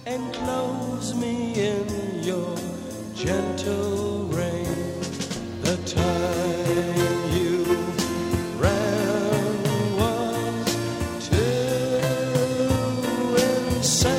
enclose me in your gentle rain. The time you ran was too insane.